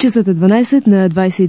Часът е 12 на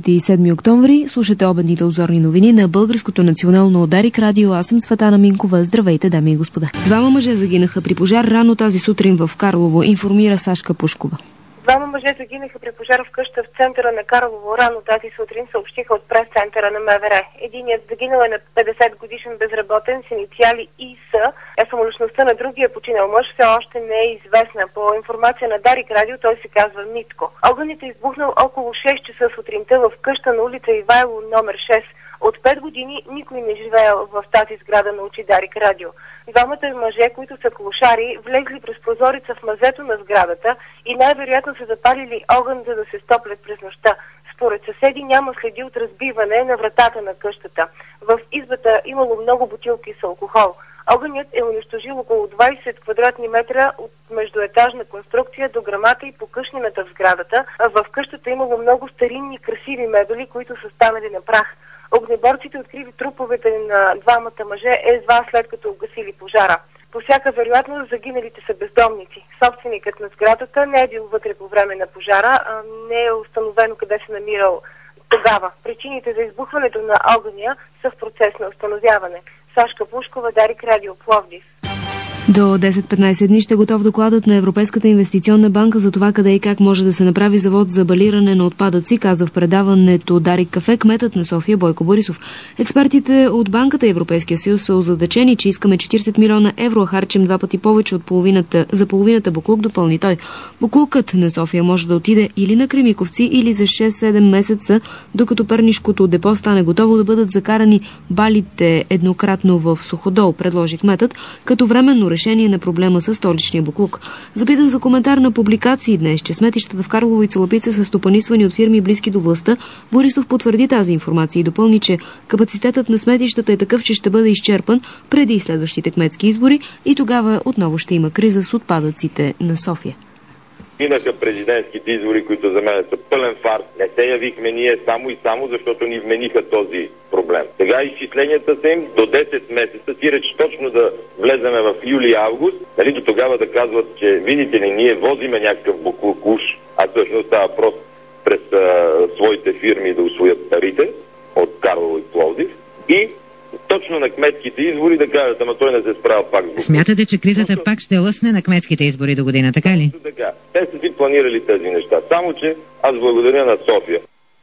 27 октомври. Слушате обедните обзорни новини на Българското национално Дарик радио. Аз съм Цветана Минкова. Здравейте, дами и господа. Двама мъже загинаха при пожар рано тази сутрин в Карлово, информира Сашка Пушкова. Двама мъже загинаха при пожар в къща в центъра на Карлово рано тази сутрин, съобщиха от прес-центъра на МВР. Единият загинал е на 50 годишен безработен с инициали ИС, а самоличността на другия починал мъж все още не е известна. По информация на Дарик радио той се казва Митко. Огънят е избухнал около 6 часа сутринта в къща на улица Ивайло номер 6. От 5 години никой не живеел в тази сграда, научи Дарик радио. Двамата мъже, които са клошари, влезли през прозореца в мазето на сградата и най-вероятно са запалили огън, за да се стоплят през нощта. Според съседи няма следи от разбиване на вратата на къщата. В избата имало много бутилки с алкохол. Огънят е унищожил около 20 квадратни метра от междуетажна конструкция до грамата и покъшнината в сградата. В къщата имало много старинни красиви мебели, които са станали на прах. Огнеборците открили труповете на двамата мъже едва след като угасили пожара. По всяка вероятност загиналите са бездомници. Собственикът на сградата не е бил вътре по време на пожара, не е установено къде се намирал тогава. Причините за избухването на огъня са в процес на установяване. Сашка Пушкова, Дарик радио, Пловдив. До 10-15 дни ще е готов докладът на Европейската инвестиционна банка за това къде и как може да се направи завод за балиране на отпадъци, каза в предаването Дарик Кафе кметът на София Бойко Борисов. Експертите от Банката и Европейския съюз са озадачени, че искаме 40 милиона евро, а харчим 2 пъти повече от половината буклук, допълни той. Буклукът на София може да отиде или на Кремиковци, или за 6-7 месеца, докато пернишкото депо стане готово да бъдат закарани балите еднократно в Суходол, предложи кметът, като временно решение на проблема с столичния буклук. Запитан за коментар на публикации днес, че сметищата в Карлово и Целопица са стопанисвани от фирми близки до властта, Борисов потвърди тази информация и допълни, че капацитетът на сметищата е такъв, че ще бъде изчерпан преди следващите кметски избори и тогава отново ще има криза с отпадъците на София. Минаха президентските избори, които за мен са пълен фарс. Не се явихме ние само защото ни вмениха този проблем. Сега изчисленията са им до 10 месеца, сиреч точно да влеземе в юли-август, нали, до тогава да казват, че видите ли, ние возиме някакъв буклук, а всъщност става просто през своите фирми да усвоят парите от Карлово и Пловдив и точно на кметските избори да кажат, ама той не се справя пак с буклук. Смятате, че кризата пак ще лъсне на кметските избори до година, така ли? Така. Те са си планирали тези неща. Само, че аз благодаря на София.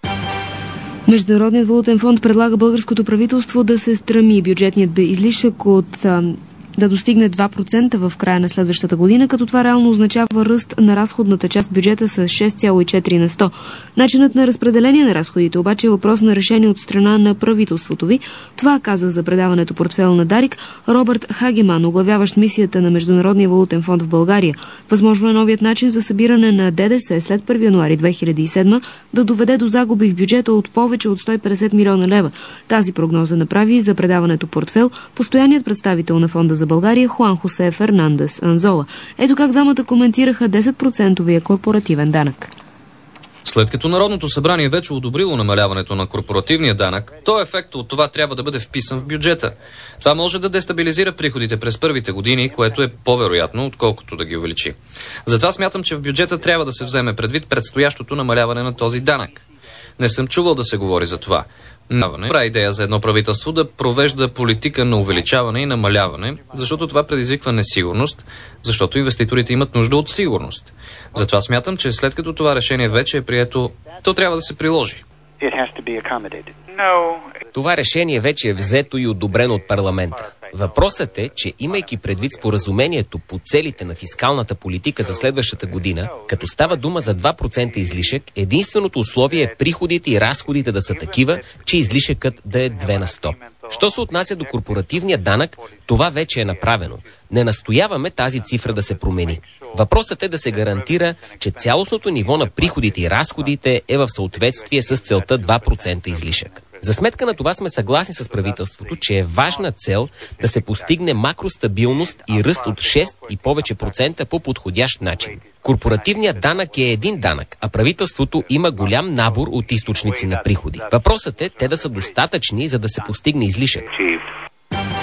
Международният валутен фонд предлага българското правителство да се стреми бюджетният излишък да достигне 2% в края на следващата година, като това реално означава ръст на разходната част в бюджета с 6,4 на 100. Начинът на разпределение на разходите обаче е въпрос на решение от страна на правителството ви. Това каза за предаването Портфейл на Дарик Робърт Хагеман, оглавяващ мисията на Международния валутен фонд в България. Възможно е новият начин за събиране на ДДС след 1 януари 2007 да доведе до загуби в бюджета от повече от 150 милиона лева. Тази прогноза направи за предаването Портфейл постоянният представител на фонда за България Хуан Хосе Фернандес Анзола. Ето как двамата коментираха 10% корпоративен данък. След като Народното събрание вече одобрило намаляването на корпоративния данък, то ефектът от това трябва да бъде вписан в бюджета. Това може да дестабилизира приходите през първите години, което е по-вероятно, отколкото да ги увеличи. Затова смятам, че в бюджета трябва да се вземе предвид предстоящото намаляване на този данък. Не съм чувал да се говори за това. Добра идея за едно правителство да провежда политика на увеличаване и намаляване, защото това предизвиква несигурност, защото инвеститорите имат нужда от сигурност. Затова смятам, че след като това решение вече е прието, то трябва да се приложи. Това решение вече е взето и одобрено от парламента. Въпросът е, че имайки предвид споразумението по целите на фискалната политика за следващата година, като става дума за 2% излишък, единственото условие е приходите и разходите да са такива, че излишъкът да е 2 на 100. Що се отнася до корпоративния данък, това вече е направено. Не настояваме тази цифра да се промени. Въпросът е да се гарантира, че цялостното ниво на приходите и разходите е в съответствие с целта 2% излишък. За сметка на това сме съгласни с правителството, че е важна цел да се постигне макростабилност и ръст от 6 и повече процента по подходящ начин. Корпоративният данък е един данък, а правителството има голям набор от източници на приходи. Въпросът е те да са достатъчни, за да се постигне излишък.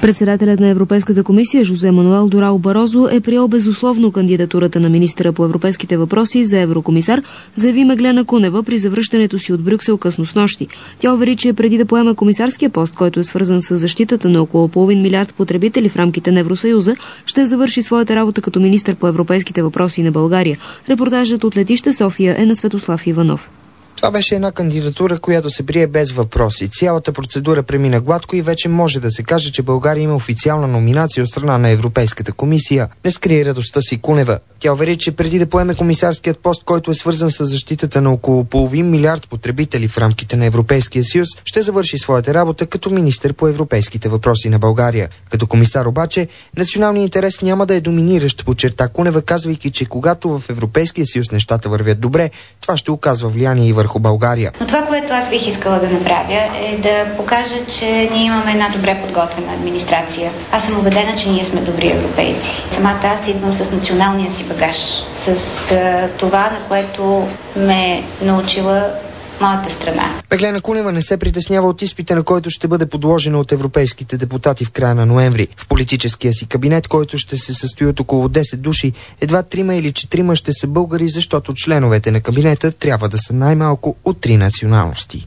Председателят на Европейската комисия Жозе Мануел Дорао Барозо е приел безусловно кандидатурата на министъра по европейските въпроси за еврокомисар, заяви Меглена Кунева при завръщането си от Брюксел късно снощи. Тя увери, че преди да поеме комисарския пост, който е свързан с защитата на около половин милиард потребители в рамките на Евросъюза, ще завърши своята работа като министър по европейските въпроси на България. Репортажът от летище София е на Светослав Иванов. Това беше една кандидатура, която се прие без въпроси. Цялата процедура премина гладко и вече може да се каже, че България има официална номинация от страна на Европейската комисия. Не скрие радостта си Кунева. Тя увери, че преди да поеме комисарският пост, който е свързан с защитата на около половин милиард потребители в рамките на Европейския съюз, ще завърши своята работа като министър по европейските въпроси на България. Като комисар обаче, националният интерес няма да е доминиращ, подчерта Кунева, казвайки, че когато в Европейския съюз нещата вървят добре, това ще оказва влияние и върху България. Но това, което аз бих искала да направя, е да покажа, че ние имаме една добре подготвена администрация. Аз съм убедена, че ние сме добри европейци. Самата аз идвам с националния си багаж, с това, на което ме научила моята страна. Меглена Кунева не се притеснява от изпита, на който ще бъде подложена от европейските депутати в края на ноември. В политическия си кабинет, който ще се състои от около 10 души, едва 3 или 4 ще са българи, защото членовете на кабинета трябва да са най-малко от 3 националности.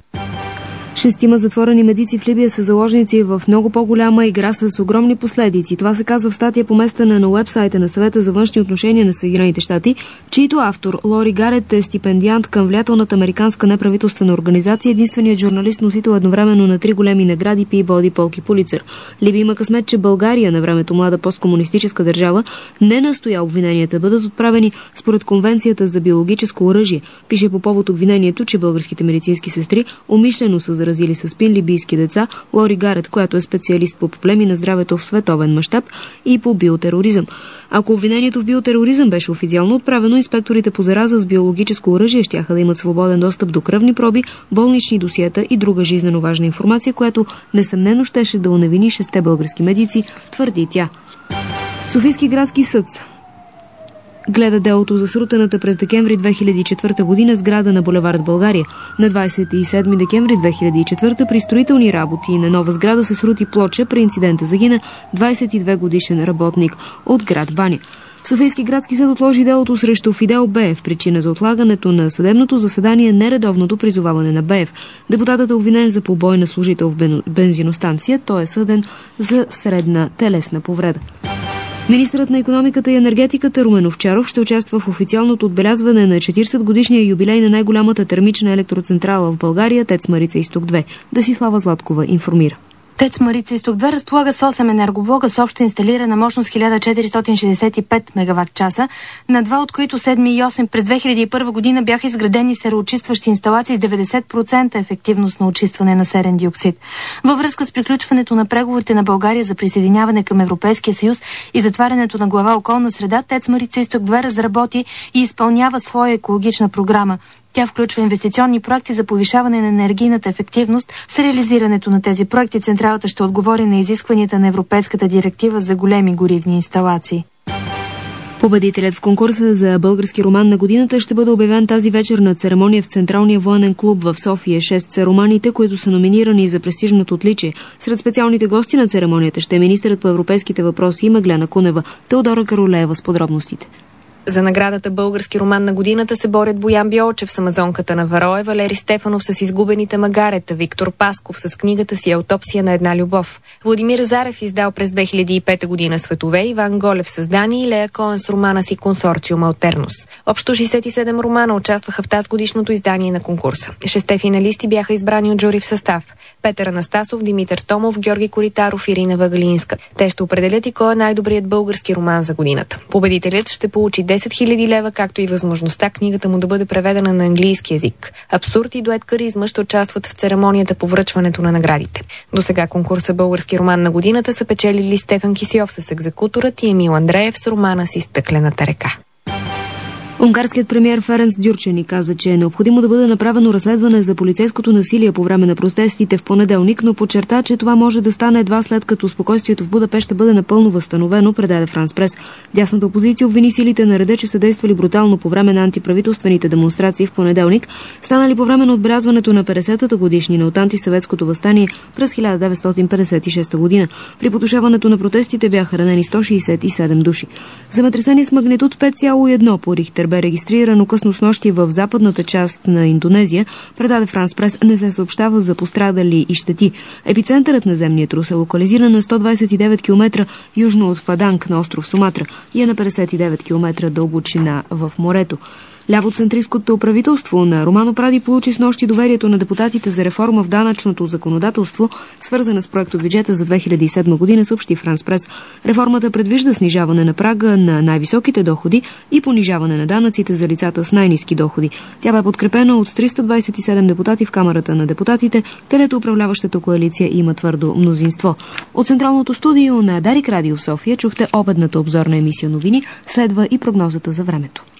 6 затворени медици в Либия са заложници в много по-голяма игра с огромни последици. Това се казва в статия поместена на уебсайта на Съвета за външни отношения на Съединените щати, чийто автор Лори Гарет е стипендиант към влиятелната американска неправителствена организация, единственият журналист, носител едновременно на 3 големи награди Пийбоди, Полк и Пулицер. Либия има късмет, че България, на времето млада посткомунистическа държава, не настоя обвиненията бъдат отправени според Конвенцията за биологическо оръжие. Пише по повод обвинението, че българските медицински сестри умишлено са заразили с спин либийски деца Лори Гарет, която е специалист по проблеми на здравето в световен мащаб и по биотероризъм. Ако обвинението в биотероризъм беше официално отправено, инспекторите по зараза с биологическо оръжие щяха да имат свободен достъп до кръвни проби, болнични досиета и друга жизнено важна информация, която несъмнено щеше да уневини 6 български медици, твърди тя. Софийски градски съд гледа делото за срутената през декември 2004 година сграда на булевард България. На 27 декември 2004 при строителни работи на нова сграда се срути плоча. При инцидента загина 22 годишен работник от град Баня. Софийски градски съд отложи делото срещу Фидел Беев. Причина за отлагането на съдебното заседание е нередовното призоваване на Беев. Депутатът е обвинен за побой на служител в бензиностанция. Той е съден за средна телесна повреда. Министърът на икономиката и енергетиката Румен Овчаров ще участва в официалното отбелязване на 40-годишния юбилей на най-голямата термична електроцентрала в България, ТЕЦ Марица изток 2. Десислава Златкова информира. ТЕЦ Марица изток 2 разполага с 8 енергоблока с обща инсталирана мощност 1465 мегаватт-часа, на 2 от които 7 и 8 през 2001 година бяха изградени сероочистващи инсталации с 90% ефективност на очистване на серен диоксид. Във връзка с приключването на преговорите на България за присъединяване към Европейския съюз и затварянето на глава околна среда, ТЕЦ Марица изток 2 разработи и изпълнява своя екологична програма. Тя включва инвестиционни проекти за повишаване на енергийната ефективност. С реализирането на тези проекти централата ще отговори на изискванията на Европейската директива за големи горивни инсталации. Победителят в конкурса за български роман на годината ще бъде обявен тази вечер на церемония в Централния военен клуб в София. 6 са романите, които са номинирани за престижното отличие. Сред специалните гости на церемонията ще е министърът по европейските въпроси Меглена Кунева. Теодора Каролеева с подробностите. За наградата български роман на годината се борят Боян Биолчев с Амазонката на Варое, Валери Стефанов с Изгубените магарета, Виктор Пасков с книгата си Аутопсия на една любов. Владимир Зарев издал през 2005 година Светове, Иван Голев с Дани и Лея Коен с романа си Консорциум Алтернус. Общо 67 романа участваха в тази годишното издание на конкурса. 6 финалисти бяха избрани от жури в състав: Петър Анастасов, Димитър Томов, Георги Коритаров и Ирина Вагалинска. Те ще определят и кой е най-добрият български роман за годината. Победителят ще получи 10 000 лева, както и възможността книгата му да бъде преведена на английски език. Абсурд и дует Каризма ще участват в церемонията по връчването на наградите. До сега конкурса български роман на годината са печелили Стефан Кисиов с Екзекуторът и Емил Андреев с романа си Стъклената река. Унгарският премиер Ференц Дюрчени каза, че е необходимо да бъде направено разследване за полицейското насилие по време на протестите в понеделник, но подчерта, че това може да стане едва след като спокойствието в Будапеща бъде напълно възстановено, предаде Франс Прес. Дясната опозиция обвини силите на реда, че са действали брутално по време на антиправителствените демонстрации в понеделник, станали по време на отбелязването на 50-та годишнина от антисъветското въстание през 1956 година. При потушаването на протестите бяха ранени 167 души. Земетресение с магнитуд 5,1 по Рихтер бе регистрирано късно снощи в западната част на Индонезия, предаде Франс Прес. Не се съобщава за пострадали и щети. Епицентърът на земния трус е локализиран на 129 км южно от Паданг на остров Суматра и е на 59 км дълбочина в морето. Лявоцентристското правителство на Романо Пради получи снощи доверието на депутатите за реформа в данъчното законодателство, свързана с проектобюджета за 2007 година, съобщи Франс Прес. Реформата предвижда снижаване на прага на най-високите доходи и понижаване на данъците за лицата с най-ниски доходи. Тя бе подкрепена от 327 депутати в Камарата на депутатите, където управляващата коалиция има твърдо мнозинство. От централното студио на Дарик Радио в София чухте обедната обзорна емисия новини, следва и прогнозата за времето.